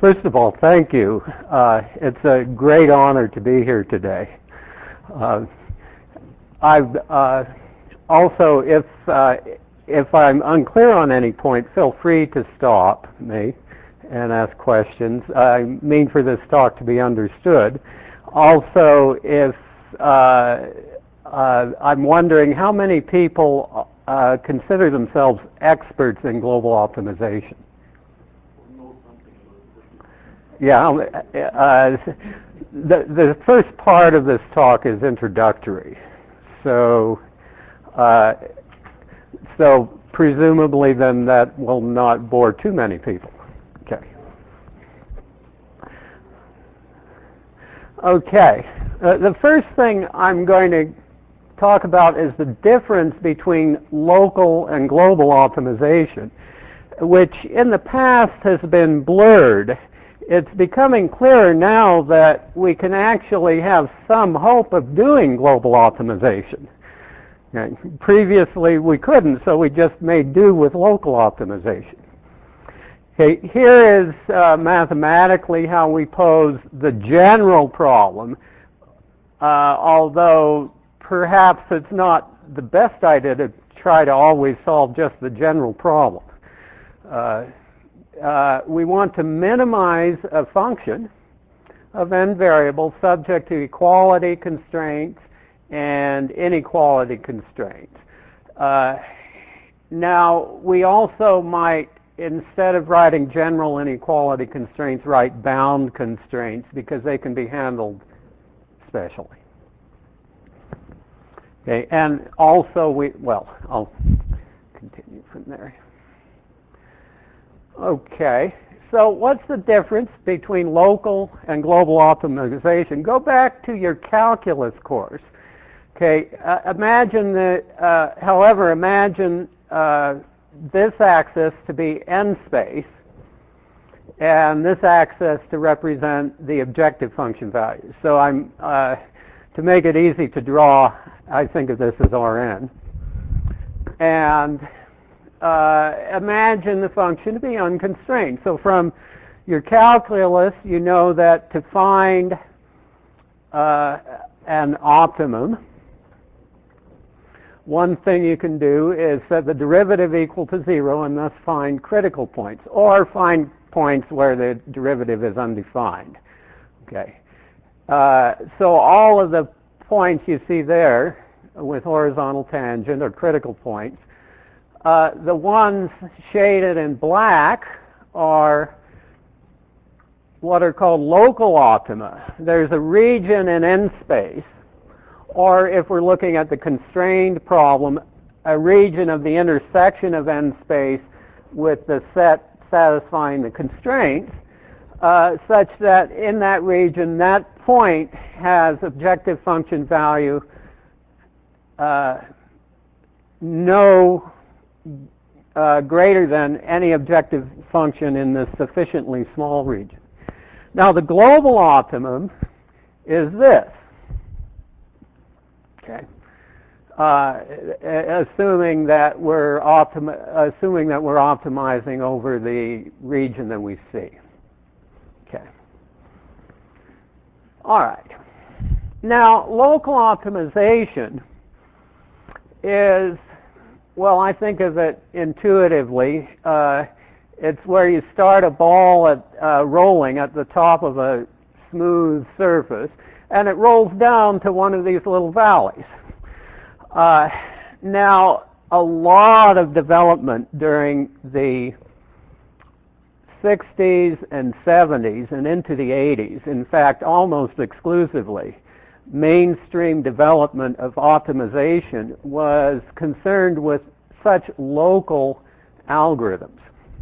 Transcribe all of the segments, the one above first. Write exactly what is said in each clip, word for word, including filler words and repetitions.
first of all, thank you. Uh, it's a great honor to be here today. Uh, I've uh, also, if uh, if I'm unclear on any point, feel free to stop me and ask questions. I mean for this talk to be understood. Also, if uh, uh, I'm wondering how many people uh, consider themselves experts in global optimization. Yeah, um, uh, the, the first part of this talk is introductory. So, uh, so presumably then that will not bore too many people. Okay. Okay. Uh, the first thing I'm going to talk about is the difference between local and global optimization, which in the past has been blurred. It's becoming clearer now that we can actually have some hope of doing global optimization. Okay. Previously we couldn't, so we just made do with local optimization. Okay, here is uh, mathematically how we pose the general problem, uh, although perhaps it's not the best idea to try to always solve just the general problem. Uh, uh, we want to minimize a function of n variables subject to equality constraints and inequality constraints. Uh, now, we also might, instead of writing general inequality constraints, write bound constraints because they can be handled specially. Okay, and also we, well, I'll continue from there. Okay, so what's the difference between local and global optimization? Go back to your calculus course. Okay, uh, imagine that, uh, however, imagine uh, this axis to be n space and this axis to represent the objective function value. So I'm, uh, to make it easy to draw, I think of this as Rn. And uh, imagine the function to be unconstrained. So from your calculus, you know that to find uh, an optimum, one thing you can do is set the derivative equal to zero and thus find critical points, or find points where the derivative is undefined. Okay. Uh, so all of the points you see there with horizontal tangent are critical points. Uh, the ones shaded in black are what are called local optima. There's a region in n space, or if we're looking at the constrained problem, a region of the intersection of n space with the set satisfying the constraints, uh, such that in that region, that point has objective function value uh, no uh, greater than any objective function in this sufficiently small region. Now the global optimum is this. Okay, uh, assuming that we're optimi- assuming that we're optimizing over the region that we see. Okay. All right. Now, local optimization is, well, I think of it intuitively. Uh, it's where you start a ball at, uh, rolling at the top of a smooth surface, and it rolls down to one of these little valleys. Uh, now, a lot of development during the sixties and seventies and into the eighties, in fact, almost exclusively, mainstream development of optimization was concerned with such local algorithms.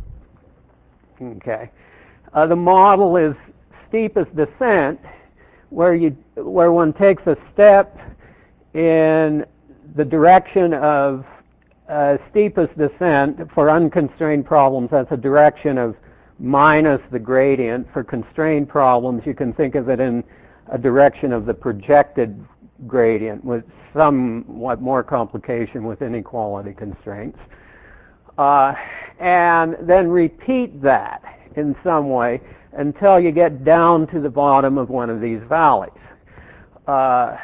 Okay. Uh, the model is steepest descent, where you where one takes a step in the direction of uh, steepest descent. For unconstrained problems, that's a direction of minus the gradient. For constrained problems, you can think of it in a direction of the projected gradient with somewhat more complication with inequality constraints. Uh, and then repeat that. in some way until you get down to the bottom of one of these valleys. Uh,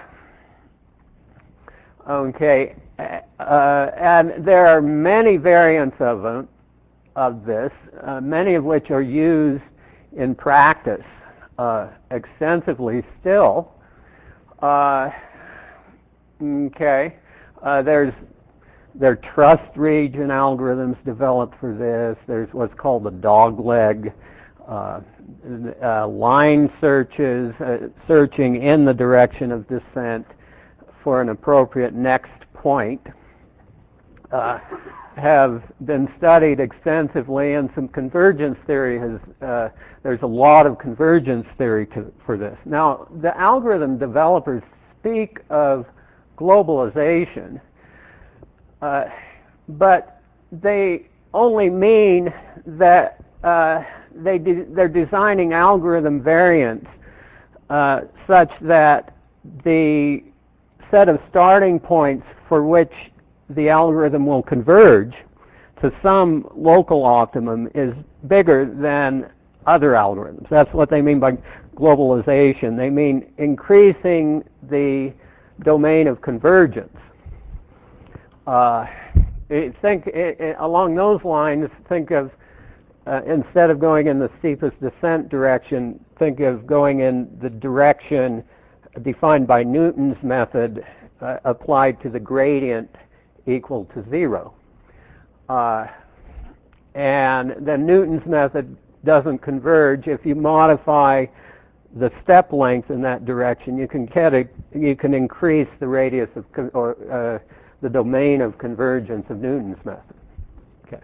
okay, uh, and there are many variants of, them, of this, uh, many of which are used in practice uh, extensively still. Uh, okay, uh, there's there are trust region algorithms developed for this. There's what's called the dogleg uh, uh, line searches, uh, searching in the direction of descent for an appropriate next point. Uh, have been studied extensively, and some convergence theory has, uh, there's a lot of convergence theory to, for this. Now, the algorithm developers speak of globalization, uh, but they only mean that uh, they de- they're designing algorithm variants uh, such that the set of starting points for which the algorithm will converge to some local optimum is bigger than other algorithms. That's what they mean by globalization. They mean increasing the domain of convergence. Uh, think it, it, along those lines, think of uh, instead of going in the steepest descent direction, think of going in the direction defined by Newton's method uh, applied to the gradient equal to zero. Uh, and then Newton's method doesn't converge. If you modify the step length in that direction, you can get a, you can increase the radius of con- or uh, the domain of convergence of Newton's method. Okay.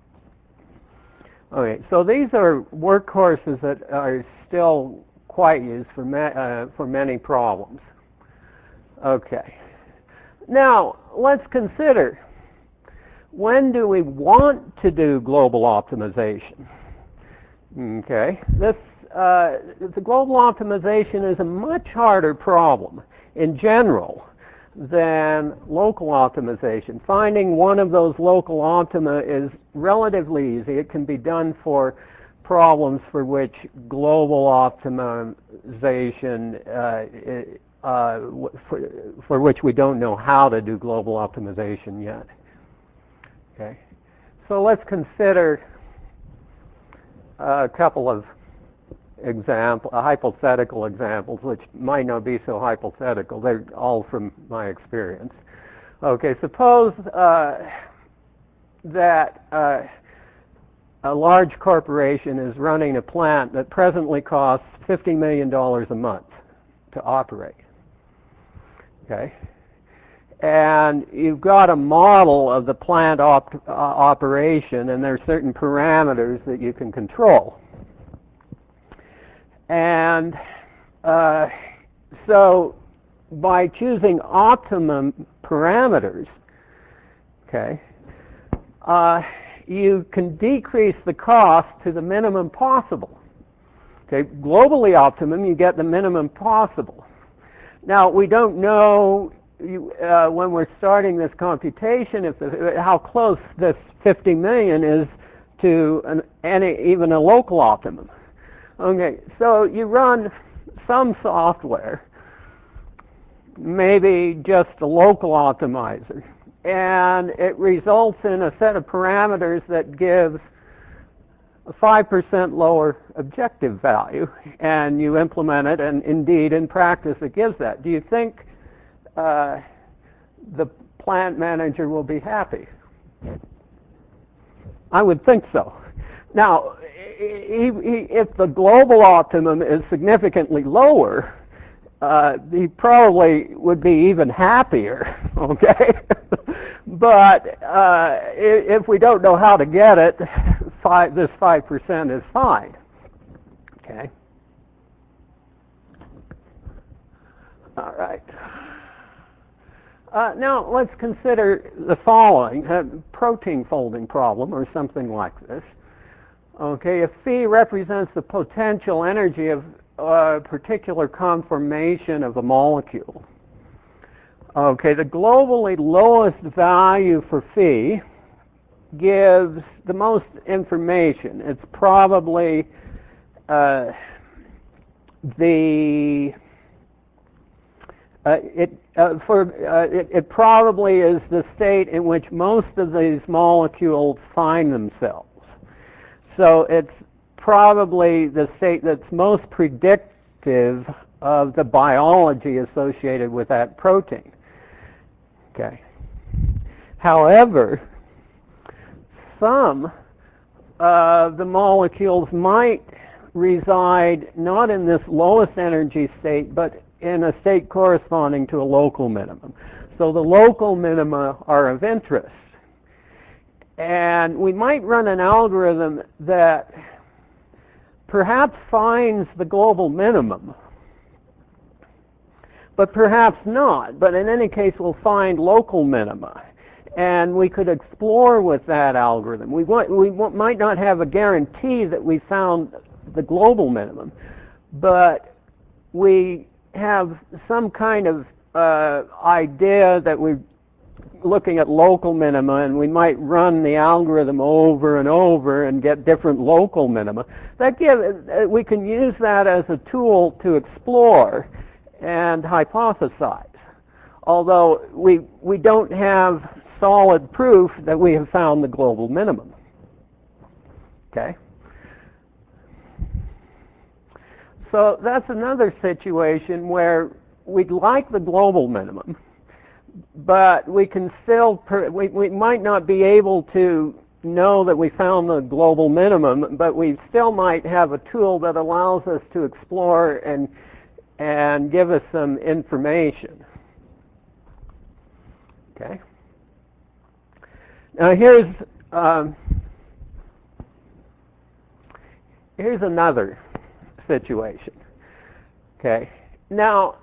Okay. So these are workhorses that are still quite used for ma- uh, for many problems. Okay. Now, let's consider, when do we want to do global optimization? Okay, this uh, the global optimization is a much harder problem in general than local optimization. Finding one of those local optima is relatively easy. It can be done for problems for which global optimization uh, Uh, for, for which we don't know how to do global optimization yet. Okay, so let's consider a couple of example, uh, hypothetical examples, which might not be so hypothetical. They're all from my experience. Okay, suppose uh, that uh, a large corporation is running a plant that presently costs fifty million dollars a month to operate. Okay, and you've got a model of the plant op- uh, operation, and there are certain parameters that you can control. And uh, so by choosing optimum parameters, okay, uh, you can decrease the cost to the minimum possible. Okay, globally optimum, you get the minimum possible. Now, we don't know uh, when we're starting this computation if the, how close this fifty million is to an, any, even a local optimum. Okay, so you run some software, maybe just a local optimizer, and it results in a set of parameters that gives a five percent lower objective value, and you implement it, and indeed in practice it gives that. Do you think uh, the plant manager will be happy? I would think so. Now, if the global optimum is significantly lower, uh, he probably would be even happier, okay? But uh, if we don't know how to get it, five, this five percent is fine, okay? All right. Uh, now, let's consider the following, a protein folding problem or something like this. Okay, if phi represents the potential energy of a particular conformation of a molecule. Okay, the globally lowest value for phi gives the most information. It's probably uh, the uh, it uh, for uh, it, it probably is the state in which most of these molecules find themselves. So it's probably the state that's most predictive of the biology associated with that protein. Okay. However, some of the molecules might reside not in this lowest energy state, but in a state corresponding to a local minimum. So the local minima are of interest. And we might run an algorithm that perhaps finds the global minimum, but perhaps not. But in any case, we'll find local minima. And we could explore with that algorithm. We, want, we want, might not have a guarantee that we found the global minimum, but we have some kind of uh, idea that we're looking at local minima, and we might run the algorithm over and over and get different local minima. That give, we can use that as a tool to explore and hypothesize, although we, we don't have solid proof that we have found the global minimum. Okay? So that's another situation where we'd like the global minimum, but we can still, per, we, we might not be able to know that we found the global minimum, but we still might have a tool that allows us to explore and, and give us some information. Okay? Now here's, um, here's another situation. Okay? Now,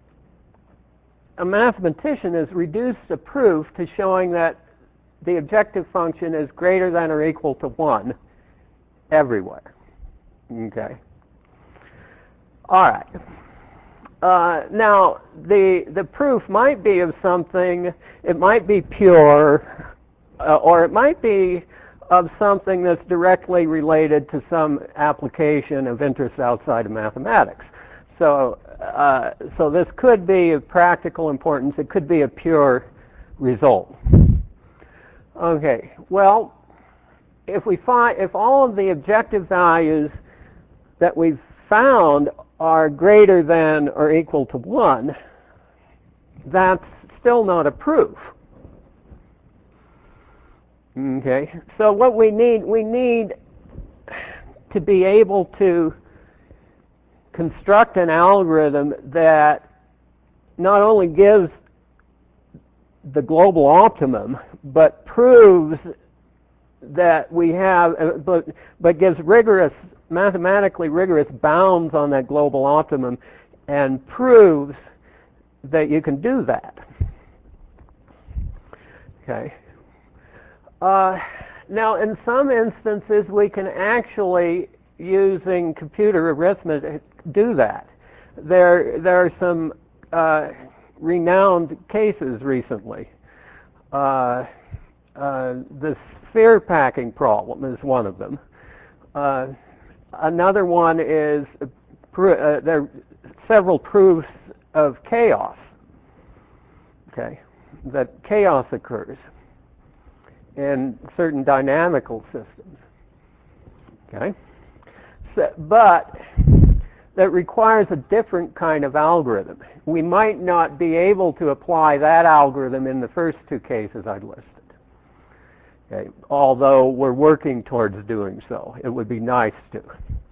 a mathematician has reduced a proof to showing that the objective function is greater than or equal to one everywhere. Okay? All right. Uh, now, the, the proof might be of something, it might be pure, uh, or it might be of something that's directly related to some application of interest outside of mathematics. So, uh, so this could be of practical importance. It could be a pure result. Okay. Well, if we find if all of the objective values that we've found are greater than or equal to one, that's still not a proof. Okay. So what we need, we need to be able to construct an algorithm that not only gives the global optimum, but proves that we have, but, but gives rigorous, mathematically rigorous bounds on that global optimum and proves that you can do that. Okay. Uh, now, in some instances, we can actually, using computer arithmetic, do that. There, there are some uh, renowned cases recently. Uh, uh, the sphere packing problem is one of them. Uh, another one is uh, there are several proofs of chaos. Okay, that chaos occurs in certain dynamical systems. Okay, so, but that requires a different kind of algorithm. We might not be able to apply that algorithm in the first two cases I listed. Okay, although we're working towards doing so. It would be nice to.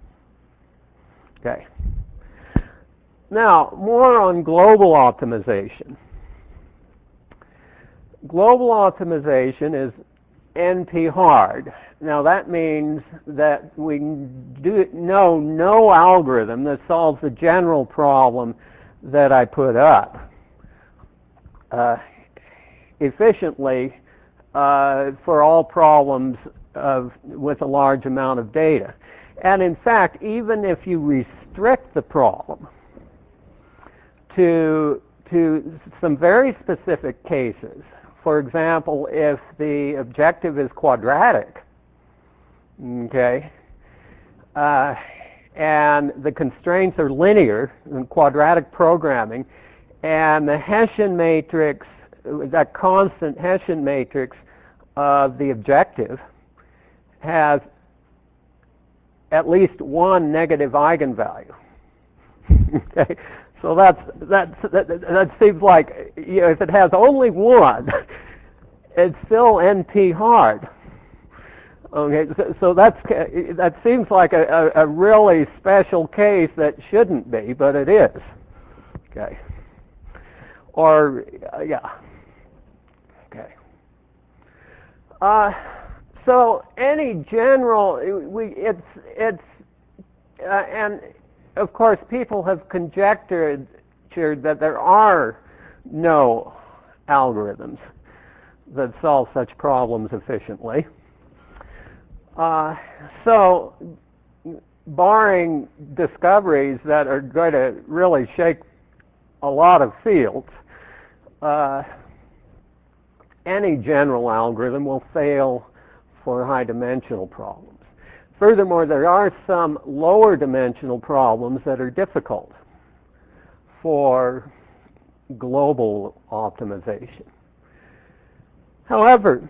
Okay. Now, more on global optimization. Global optimization is N P hard. Now that means that we do know no algorithm that solves the general problem that I put up uh, efficiently uh, for all problems of, with a large amount of data. And in fact, even if you restrict the problem to, to some very specific cases, for example, if the objective is quadratic, okay, uh, and the constraints are linear in quadratic programming, and the Hessian matrix, that constant Hessian matrix of the objective has at least one negative eigenvalue. Okay, so that's that's that, that seems like, you know, if it has only one, it's still N P hard. Okay, so, so that's that seems like a, a, a really special case that shouldn't be, but it is. Okay, or uh, yeah. Okay. Uh, so any general, we it's it's uh, and of course people have conjectured that there are no algorithms that solve such problems efficiently. Uh, so, barring discoveries that are going to really shake a lot of fields, uh, any general algorithm will fail for high-dimensional problems. Furthermore, there are some lower-dimensional problems that are difficult for global optimization. However,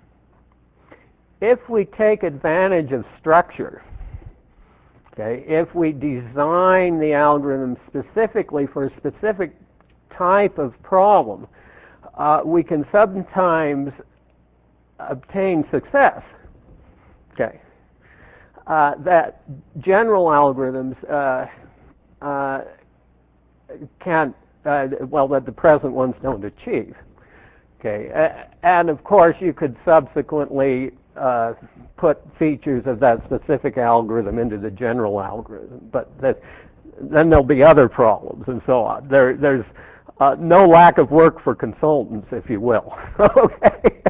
if we take advantage of structure, okay, if we design the algorithm specifically for a specific type of problem, uh, we can sometimes obtain success. Okay, uh, that general algorithms uh, uh, can't, uh, well, that the present ones don't achieve. Okay, uh, and of course you could subsequently uh, put features of that specific algorithm into the general algorithm, but that, then there'll be other problems and so on. There, there's uh, no lack of work for consultants, if you will. Okay.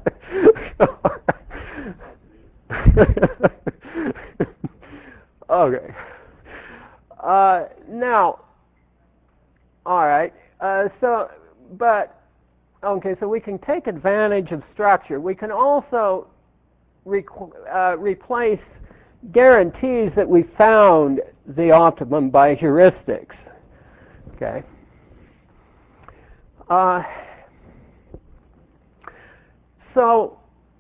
Okay. Uh, now, all right. Uh, so, but. Okay, so we can take advantage of structure. We can also requ- uh, replace guarantees that we found the optimum by heuristics. Okay. Uh, so,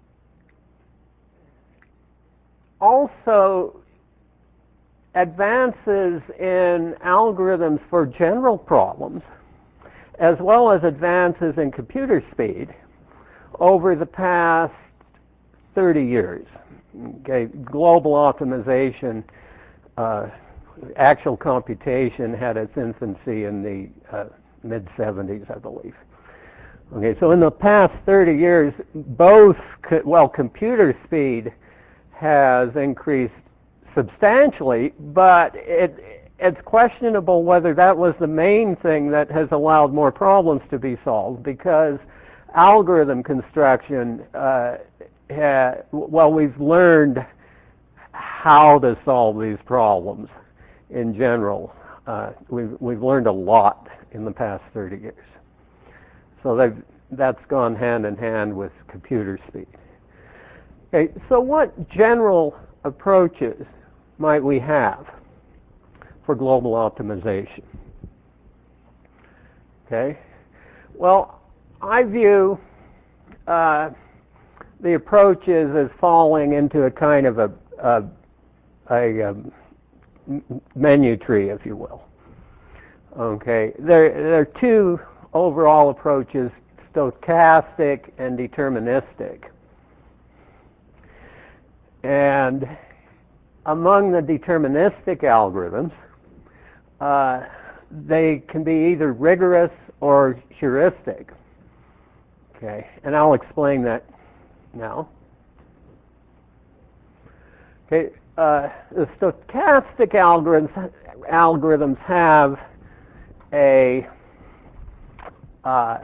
also, advances in algorithms for general problems, as well as advances in computer speed over the past thirty years. Okay, global optimization, uh, actual computation had its infancy in the uh, mid seventies, I believe. Okay, so in the past thirty years, both, co- well, computer speed has increased substantially, but it it's questionable whether that was the main thing that has allowed more problems to be solved, because algorithm construction, uh, ha, well, we've learned how to solve these problems in general. Uh, we've, we've learned a lot in the past thirty years. So they've, that's gone hand in hand with computer speed. Okay, so what general approaches might we have for global optimization? Okay, well, I view uh, the approaches as falling into a kind of a, a, a, a menu tree, if you will. Okay, there, there are two overall approaches, stochastic and deterministic. And among the deterministic algorithms, uh, they can be either rigorous or heuristic. Okay, and I'll explain that now. Okay, uh, the stochastic algorithms algorithms have a uh,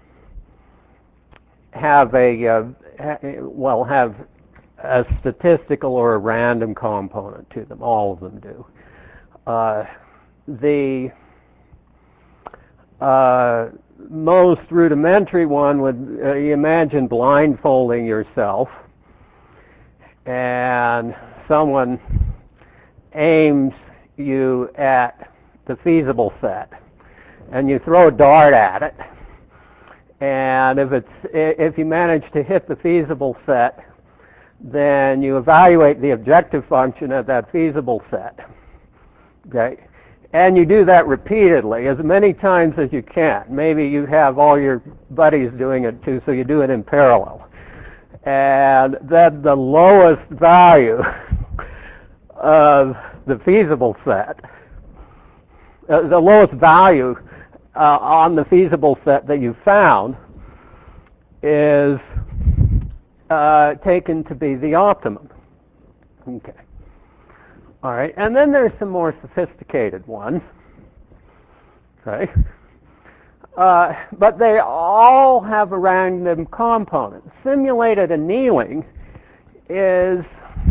have a uh, ha, well have a statistical or a random component to them. All of them do. Uh, the uh, most rudimentary one would, uh, you imagine blindfolding yourself, and someone aims you at the feasible set, and you throw a dart at it, and if it's if you manage to hit the feasible set, then you evaluate the objective function of that feasible set. Okay, and you do that repeatedly, as many times as you can. Maybe you have all your buddies doing it too, so you do it in parallel. And then the lowest value of the feasible set, uh, the lowest value uh, on the feasible set that you found is uh, taken to be the optimum. Okay. All right, and then there's some more sophisticated ones. Okay. Uh, but they all have a random component. Simulated annealing is,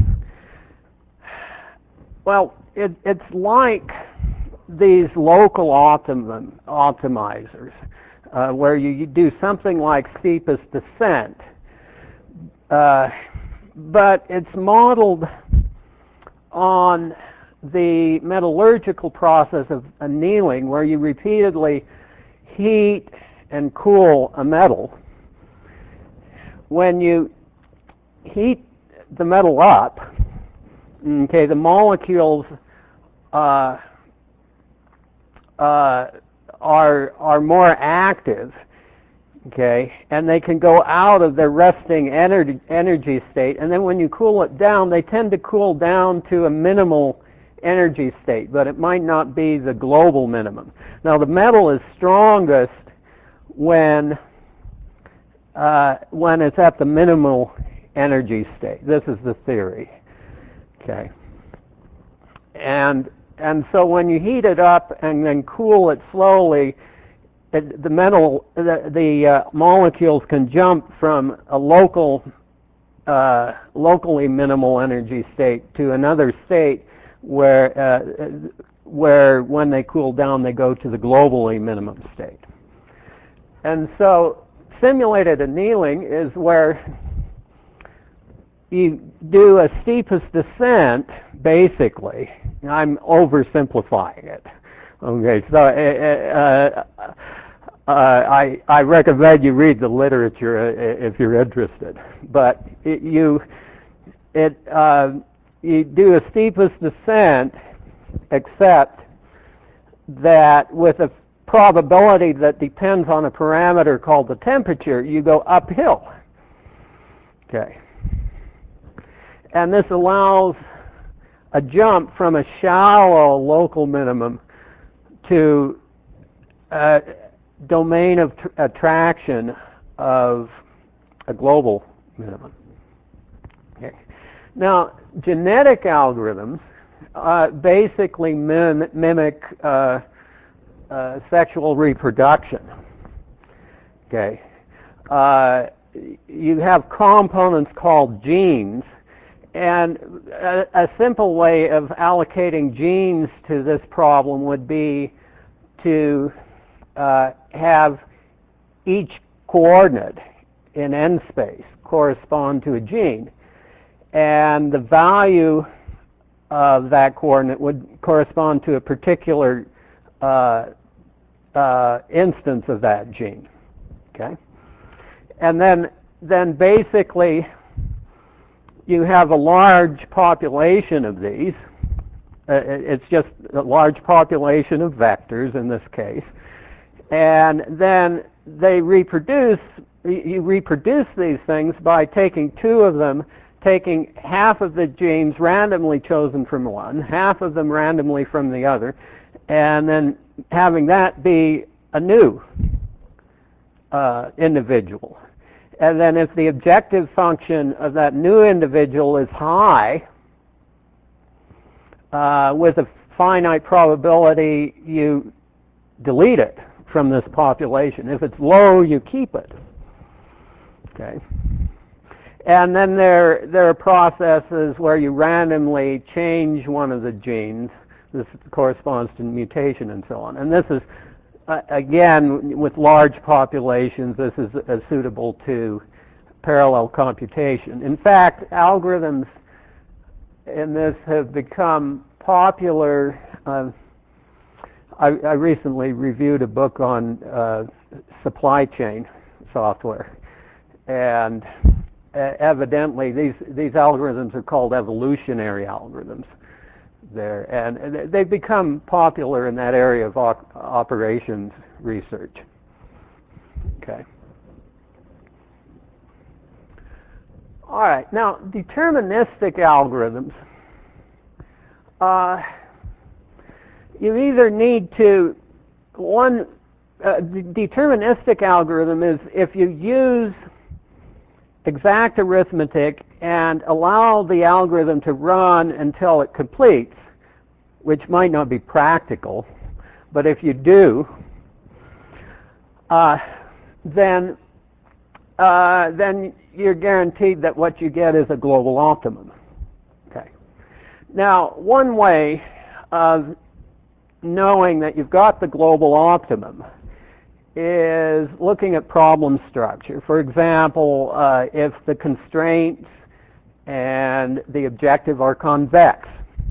well, it, it's like these local optimum optimizers, uh, where you, you do something like steepest descent, uh, but it's modeled on the metallurgical process of annealing, where you repeatedly heat and cool a metal. When you heat the metal up, okay, the molecules uh, uh, are are more active, okay, and they can go out of their resting energy energy state. And then when you cool it down, they tend to cool down to a minimal energy state, but it might not be the global minimum. Now, the metal is strongest when uh, when it's at the minimal energy state. This is the theory. Okay, and and so when you heat it up and then cool it slowly, it, the metal the, the uh, molecules can jump from a local uh, locally minimal energy state to another state where uh, where when they cool down they go to the globally minimum state. And so simulated annealing is where you do a steepest descent, basically. I'm oversimplifying it. Okay, so uh, uh, uh, I, I recommend you read the literature if you're interested. But it, you it uh, you do a steepest descent, except that with a probability that depends on a parameter called the temperature, you go uphill. Okay. And this allows a jump from a shallow local minimum to a domain of tr- attraction of a global minimum. Okay. Now, genetic algorithms uh, basically mim- mimic uh, uh, sexual reproduction. Okay, uh, you have components called genes, and a, a simple way of allocating genes to this problem would be to uh, have each coordinate in n space correspond to a gene, and the value of that coordinate would correspond to a particular uh, uh, instance of that gene. Okay, and then then basically you have a large population of these. Uh, it's just a large population of vectors in this case, and then they reproduce. You reproduce these things by taking two of them, taking half of the genes randomly chosen from one, half of them randomly from the other, and then having that be a new uh, individual. And then if the objective function of that new individual is high, uh, with a finite probability, you delete it from this population. If it's low, you keep it. Okay. And then there, there are processes where you randomly change one of the genes. This corresponds to mutation and so on. And this is uh, again, with large populations, this is uh, suitable to parallel computation. In fact, algorithms in this have become popular. Uh, I, I recently reviewed a book on uh, supply chain software, and uh, evidently these these algorithms are called evolutionary algorithms there, and they've become popular in that area of op- operations research. Okay. All right. Now, deterministic algorithms. Uh, you either need to one uh, the deterministic algorithm is if you use exact arithmetic and allow the algorithm to run until it completes, which might not be practical, but if you do, uh, then uh, then you're guaranteed that what you get is a global optimum. Okay. Now, one way of knowing that you've got the global optimum is looking at problem structure. For example, uh, if the constraints and the objective are convex,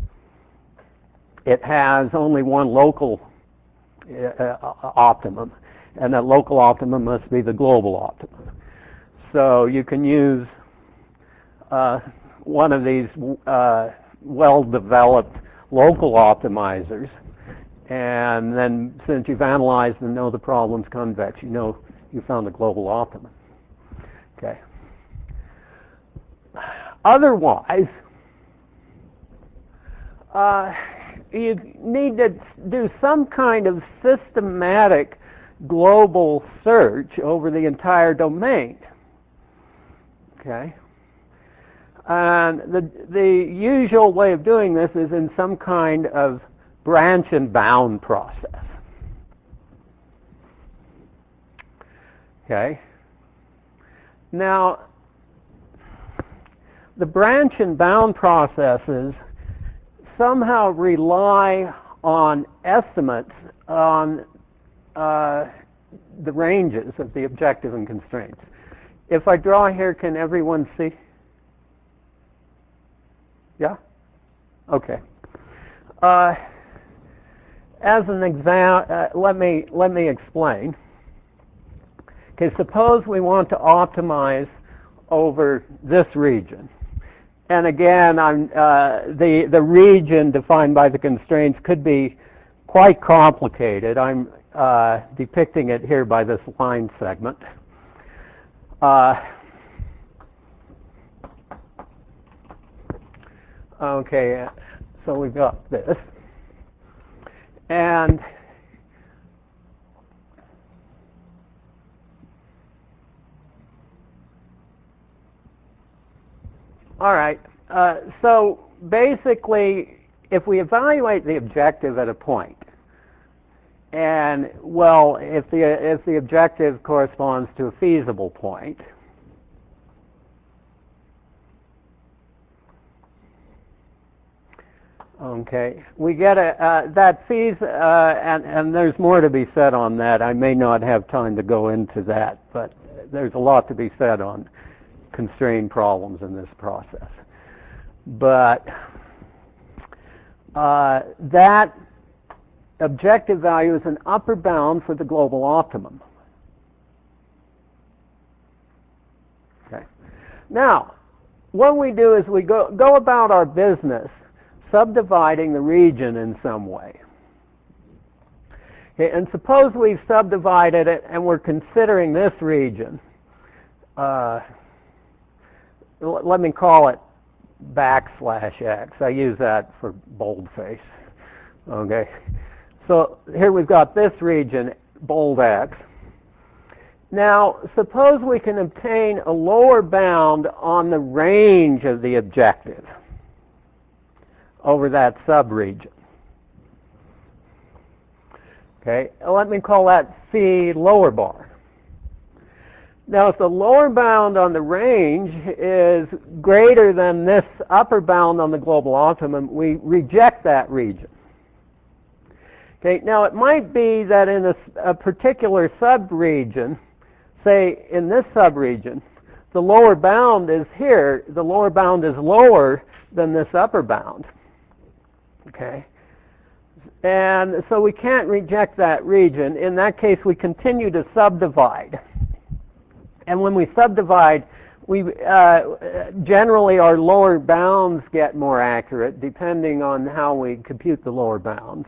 it has only one local uh, optimum, and that local optimum must be the global optimum. So you can use uh, one of these uh, well-developed local optimizers, and then since you've analyzed and know the problem's convex, you know you found the global optimum. Okay. Otherwise, uh, you need to do some kind of systematic global search over the entire domain. Okay. And the the usual way of doing this is in some kind of branch and bound process. Okay. Now, the branch and bound processes somehow rely on estimates on uh, the ranges of the objective and constraints. If I draw here, can everyone see? Yeah? Okay. Uh, as an example, uh, let me let me explain. Okay, suppose we want to optimize over this region. And again, I'm, uh, the, the region defined by the constraints could be quite complicated. I'm uh, depicting it here by this line segment. Uh, okay, so we've got this. And all right, uh, so basically, if we evaluate the objective at a point, and well, if the if the objective corresponds to a feasible point, okay, we get a uh, that fees, uh, and and there's more to be said on that. I may not have time to go into that, but there's a lot to be said on constrained problems in this process. But uh, that objective value is an upper bound for the global optimum. Okay. Now, what we do is we go, go about our business subdividing the region in some way. Okay, and suppose we've subdivided it and we're considering this region. Uh, let me call it backslash x. I use that for boldface. Okay. So here we've got this region, bold x. Now, suppose we can obtain a lower bound on the range of the objective over that subregion. Okay, let me call that phi lower bar. Now, if the lower bound on the range is greater than this upper bound on the global optimum, we reject that region. Okay, now it might be that in a, a particular subregion, say in this subregion, the lower bound is here, the lower bound is lower than this upper bound. Okay? And so we can't reject that region. In that case, we continue to subdivide. And when we subdivide, we uh, generally our lower bounds get more accurate depending on how we compute the lower bounds.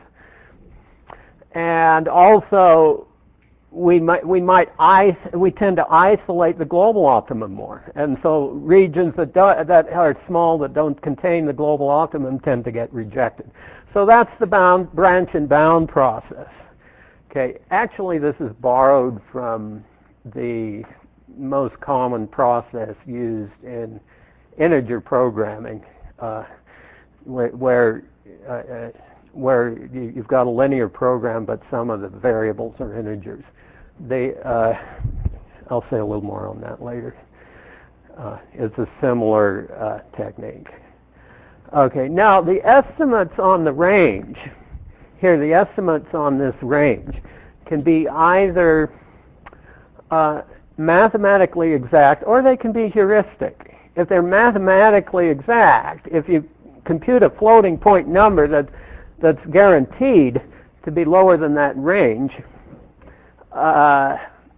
And also, we might we might is, we tend to isolate the global optimum more, and so regions that do, that are small that don't contain the global optimum tend to get rejected. So that's the bound branch and bound process. Okay, actually, this is borrowed from the most common process used in integer programming, uh, where where, uh, where you, you've got a linear program, but some of the variables are integers. They, uh, I'll say a little more on that later. Uh, it's a similar uh, technique. Okay, now the estimates on the range, here the estimates on this range can be either uh, mathematically exact or they can be heuristic. If they're mathematically exact, if you compute a floating point number that, that's guaranteed to be lower than that range, Uh,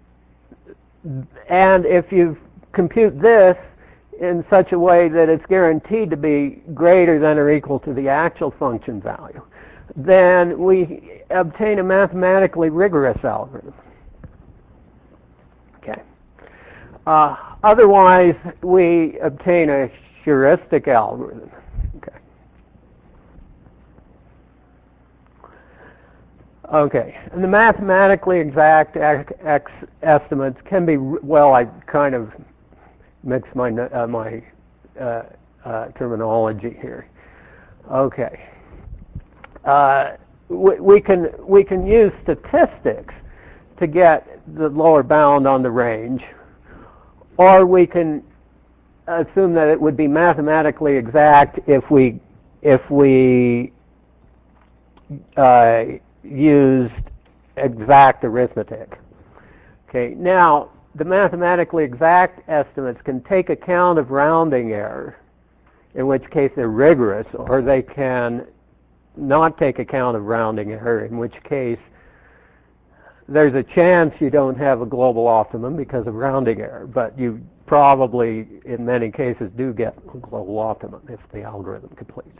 and if you compute this in such a way that it's guaranteed to be greater than or equal to the actual function value, then we obtain a mathematically rigorous algorithm. Okay. Uh, otherwise, we obtain a heuristic algorithm. Okay. Okay, and the mathematically exact x, x estimates can be, well, I kind of mixed my uh, my uh, uh, terminology here. Okay, uh, we, we can we can use statistics to get the lower bound on the range, or we can assume that it would be mathematically exact if we if we uh, used exact arithmetic. Okay, now the mathematically exact estimates can take account of rounding error, in which case they're rigorous, or they can not take account of rounding error, in which case there's a chance you don't have a global optimum because of rounding error, but you probably in many cases do get a global optimum if the algorithm completes.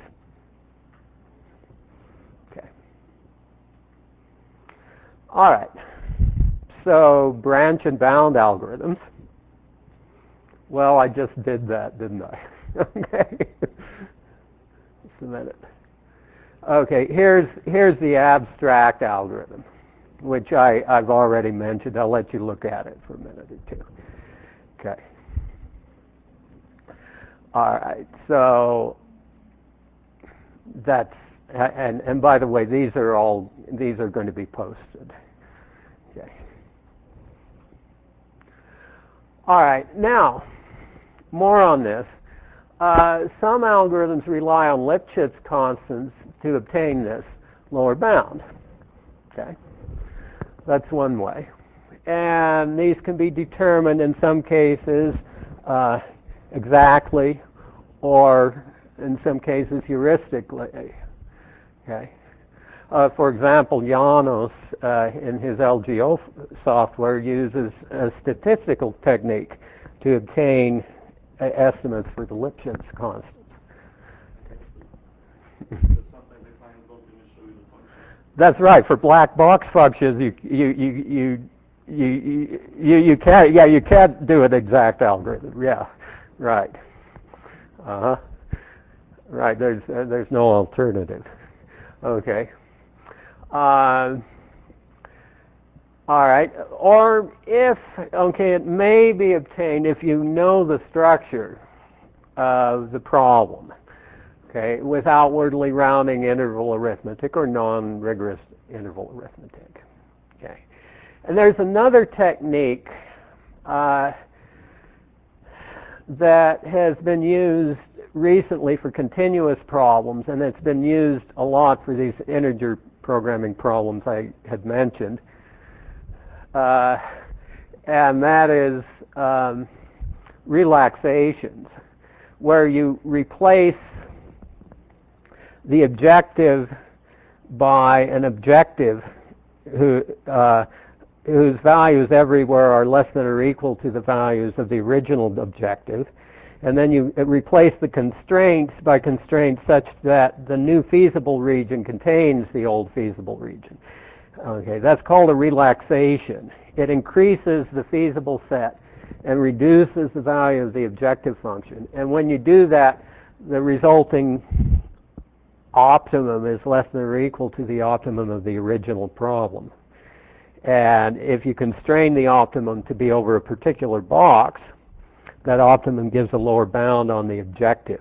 All right, so branch and bound algorithms. Well, I just did that, didn't I? Okay, just a minute. Okay, here's here's the abstract algorithm, which I, I've already mentioned. I'll let you look at it for a minute or two. Okay. All right, so that's, and, and by the way, these are all, these are going to be posted. Okay. All right, now, more on this. Uh, some algorithms rely on Lipschitz constants to obtain this lower bound. Okay, that's one way. And these can be determined in some cases uh, exactly, or in some cases heuristically. Okay. Uh, for example, Janos uh, in his L G O f- software uses a statistical technique to obtain uh, estimates for the Lipschitz constants. That's right. For black box functions, you you you you you you, you can't yeah you can't do an exact algorithm. Yeah, right. Uh huh. Right. There's uh, there's no alternative. Okay. Uh, all right. Or if, okay, it may be obtained if you know the structure of the problem, okay, with outwardly rounding interval arithmetic or non-rigorous interval arithmetic. Okay. And there's another technique uh, that has been used recently for continuous problems, and it's been used a lot for these integer programming problems I had mentioned. Uh, and that is um, relaxations, where you replace the objective by an objective who, uh, whose values everywhere are less than or equal to the values of the original objective. And then you replace the constraints by constraints such that the new feasible region contains the old feasible region. Okay, that's called a relaxation. It increases the feasible set and reduces the value of the objective function. And when you do that, the resulting optimum is less than or equal to the optimum of the original problem. And if you constrain the optimum to be over a particular box, that optimum gives a lower bound on the objective.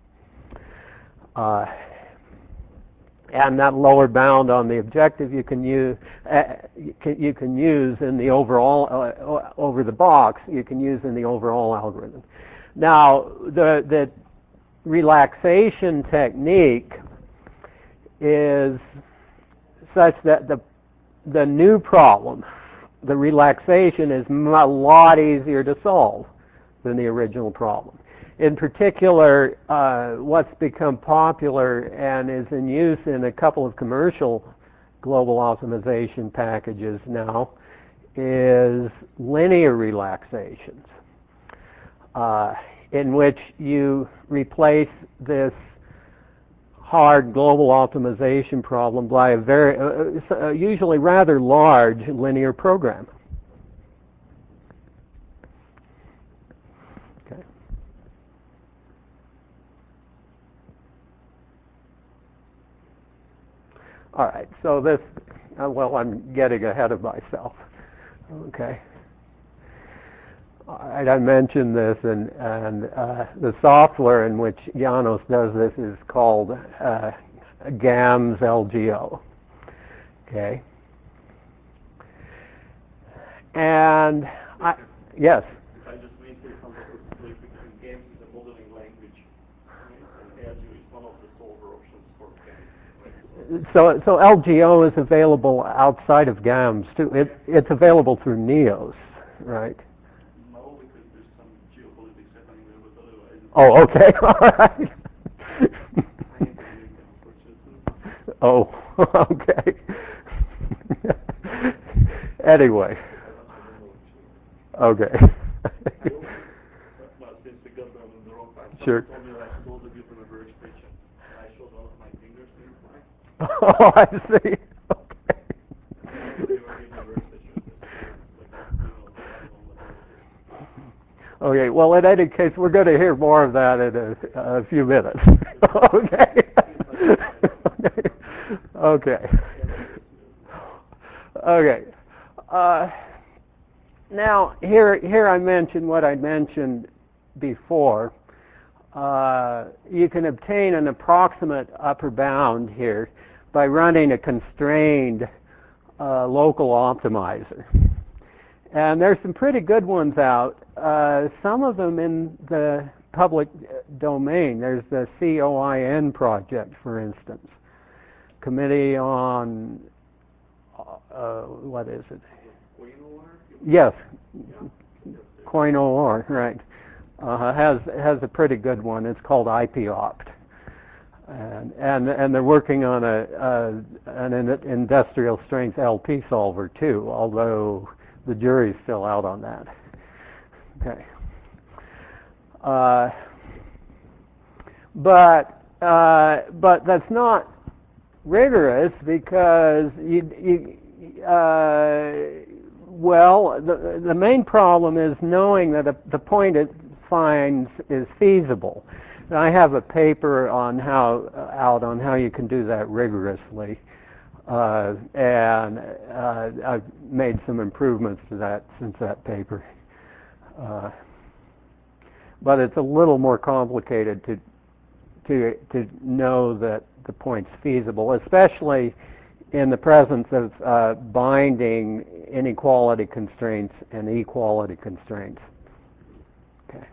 Uh, and that lower bound on the objective you can use uh, you, can, you can use in the overall uh, over the box you can use in the overall algorithm. Now the the relaxation technique is such that the the new problem, the relaxation, is a lot easier to solve than the original problem. In particular, uh, what's become popular and is in use in a couple of commercial global optimization packages now is linear relaxations, uh, in which you replace this hard global optimization problem by a very, uh, uh, usually rather large linear program. Okay. All right, so this, uh, well, I'm getting ahead of myself. Okay. All right, I mentioned this, and, and uh, the software in which Janos does this is called uh, GAMS L G O. Okay. And I, yes. If I just may say something quickly, GAMS is a modeling language, and L G O is one of the solver options for GAMS. So, so L G O is available outside of GAMS too. It, it's available through NEOS, right? No, because there's some geopolitics happening there, but otherwise. Oh, okay, all right. I am doing it, unfortunately. Oh, okay. Anyway. Okay. I also, well, since we got on the wrong time, sure. someone told me that I should also give them a workstation, and I showed one of my fingers to reply. Oh, I see. Okay. And they were giving a workstation, like, you know, I don't know what Okay, well, in any case, we're going to hear more of that in a, a few minutes. Okay. Okay. Okay. Uh, now, here, here I mentioned what I mentioned before. Uh, you can obtain an approximate upper bound here by running a constrained uh, local optimizer. And there's some pretty good ones out, uh, some of them in the public domain. There's the C O I N project, for instance, Committee on, uh, what is it? Yes, COIN-O-R, right. Uh, has has a pretty good one. It's called I P opt. And, and and they're working on a, a an industrial strength L P solver too, although the jury's still out on that. Okay. Uh, but uh, but that's not rigorous because you you uh, well the the main problem is knowing that a, the point it finds is feasible. And I have a paper on how out on how you can do that rigorously. Uh, and uh, I've made some improvements to that since that paper. Uh, but it's a little more complicated to to to know that the point's feasible, especially in the presence of uh, binding inequality constraints and equality constraints. Okay.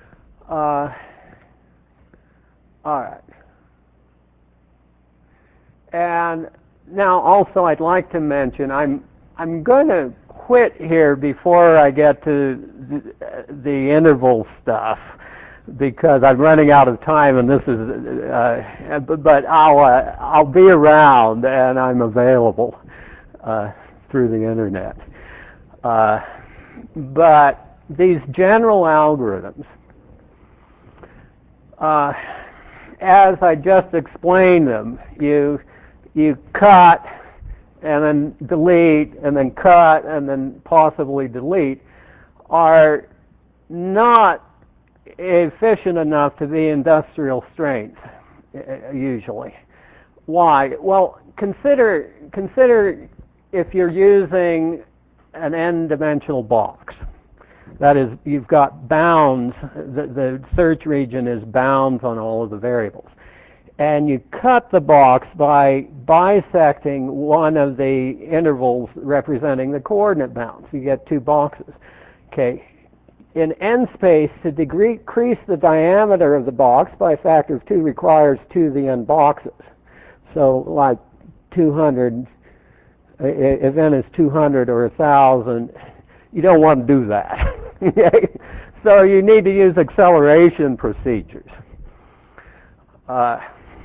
Uh, all right. and now also I'd like to mention I'm I'm going to quit here before I get to the, the interval stuff, because I'm running out of time, and this is uh, but I'll uh, I'll be around, and I'm available uh, through the internet. Uh, but these general algorithms, uh, as I just explained them, you you cut and then delete and then cut and then possibly delete, are not efficient enough to be industrial strength usually. Why? Well, consider consider if you're using an n-dimensional box. That is, you've got bounds, the, the search region is bounds on all of the variables. And you cut the box by bisecting one of the intervals representing the coordinate bounds. You get two boxes. Okay. In n space, to decrease the diameter of the box by a factor of two requires two to the n boxes. So like two hundred, if n is two hundred or one thousand, you don't want to do that. So you need to use acceleration procedures. Uh,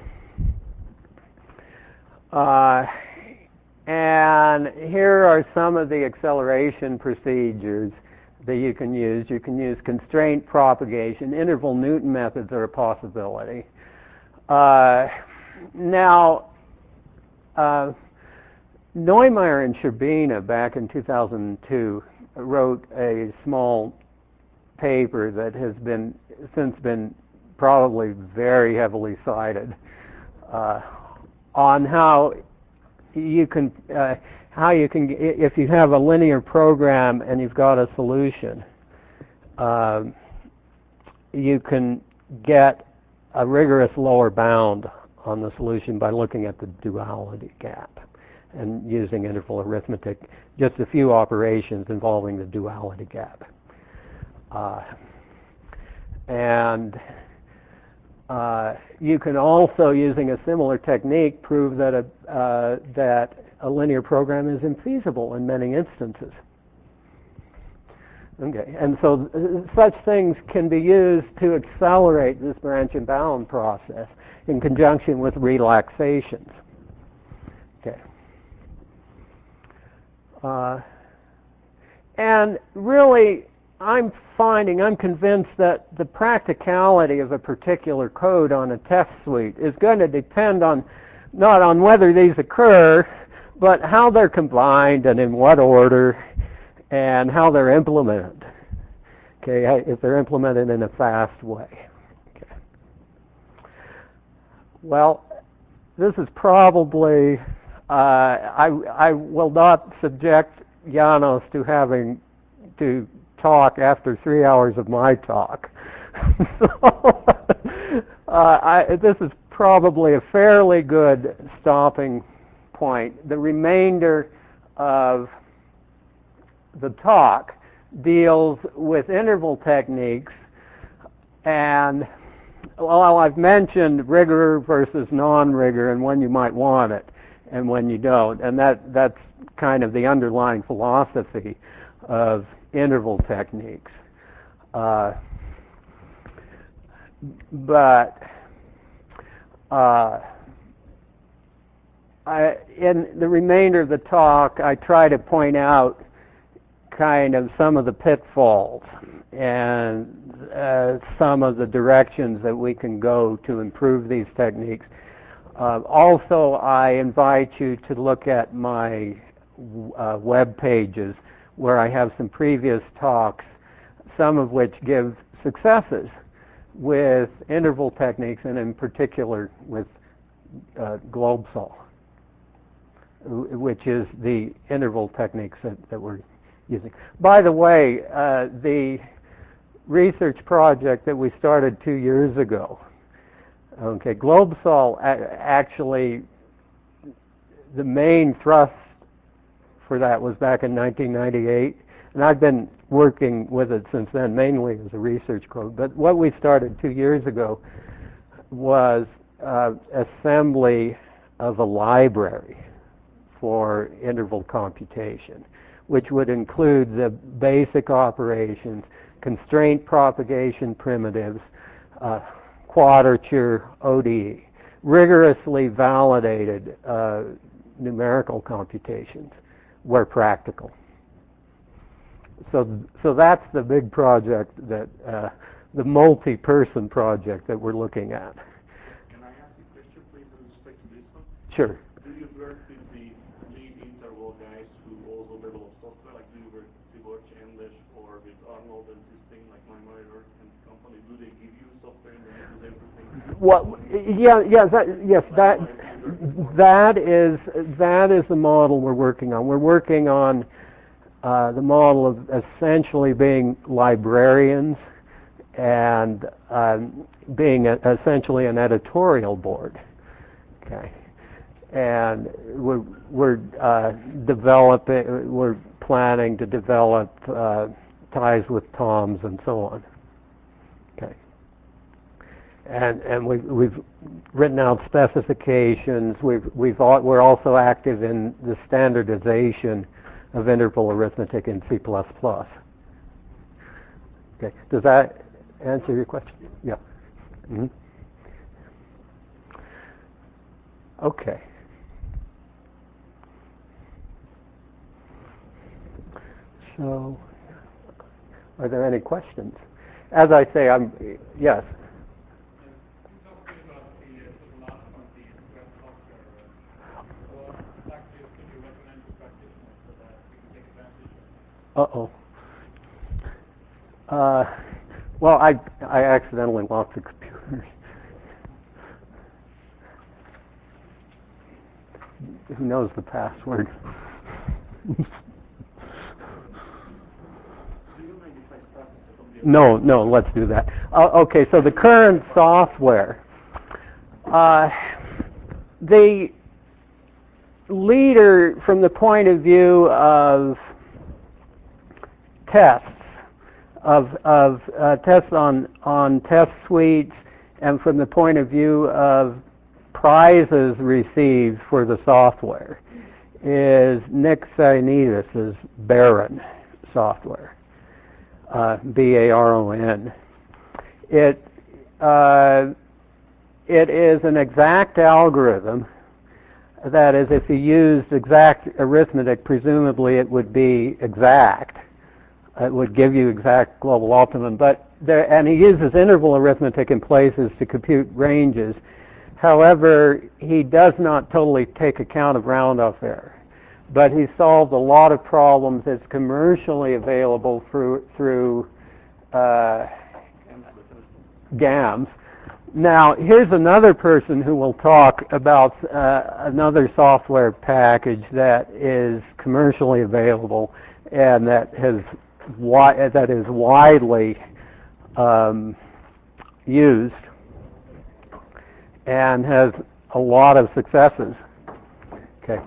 uh, and here are some of the acceleration procedures that you can use. You can use constraint propagation. Interval Newton methods are a possibility. Uh, now, uh, Neumeier and Scherbina back in two thousand two wrote a small paper that has been since been probably very heavily cited uh, on how you can uh, how you can, if you have a linear program and you've got a solution, uh, you can get a rigorous lower bound on the solution by looking at the duality gap and using interval arithmetic, just a few operations involving the duality gap. Uh, and uh, you can also, using a similar technique, prove that a, uh, that a linear program is infeasible in many instances. Okay, and so th- such things can be used to accelerate this branch and bound process in conjunction with relaxations. Okay. Uh, and really, I'm finding, I'm convinced that the practicality of a particular code on a test suite is going to depend on, not on whether these occur, but how they're combined and in what order and how they're implemented. Okay, if they're implemented in a fast way. Okay. Well, this is probably, uh, I, I will not subject Janos to having to talk after three hours of my talk. So, uh, I, this is probably a fairly good stopping point. The remainder of the talk deals with interval techniques, and well, I've mentioned rigor versus non-rigor and when you might want it and when you don't, and that that's kind of the underlying philosophy of interval techniques. Uh, but uh, I, in the remainder of the talk, I try to point out kind of some of the pitfalls and uh, some of the directions that we can go to improve these techniques. Uh, also, I invite you to look at my uh, web pages where I have some previous talks, some of which give successes with interval techniques, and in particular with uh, GlobeSol, which is the interval techniques that, that we're using. By the way, uh, the research project that we started two years ago, okay, GlobeSol a- actually, the main thrust for that was back in nineteen ninety-eight, and I've been working with it since then, mainly as a research code. But what we started two years ago was uh, assembly of a library for interval computation, which would include the basic operations, constraint propagation primitives, uh, quadrature, O D E, rigorously validated uh, numerical computations where practical. So, so that's the big project that, uh, the multi-person project that we're looking at. Can I ask a question, please, with respect to this one? Sure. Do you work with the lead interval guys who also develop software? Like, do you work with Tibor Chendes or with Arnold and this thing, like MyMonitor and company? Do they give you software and then you do everything? Well, yeah, yeah, that, yes, that, that is, that is the model we're working on. We're working on uh, the model of essentially being librarians and um, being a, essentially an editorial board. Okay, and we're we're uh, developing, we're planning to develop uh, ties with Toms and so on. Okay, and and we've we've written out specifications. We've we've all, we're also active in the standardization of interval arithmetic in C plus plus. Okay, does that answer your question? Yeah. Mm-hmm. Okay. So, are there any questions? As I say, I'm, yes. Uh-oh. Uh, well, I, I accidentally locked the computer. Who knows the password? No, no, let's do that. Uh, okay, so the current software. Uh, the leader from the point of view of tests, of, of uh, tests on, on test suites, and from the point of view of prizes received for the software, is Nick Ioannidis' Baron software, uh, B A R O N. It, uh, it is an exact algorithm. That is, if you used exact arithmetic, presumably it would be exact. It would give you exact global optimum. But there, and he uses interval arithmetic in places to compute ranges. However, he does not totally take account of round-off error. But he solved a lot of problems. It's commercially available through through uh, GAMS. Now, here's another person who will talk about uh, another software package that is commercially available and that has wi- that is widely um, used and has a lot of successes. Okay.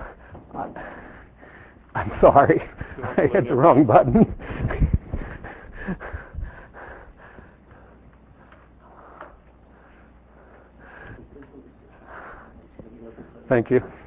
I'm sorry. I hit the wrong button. Thank you.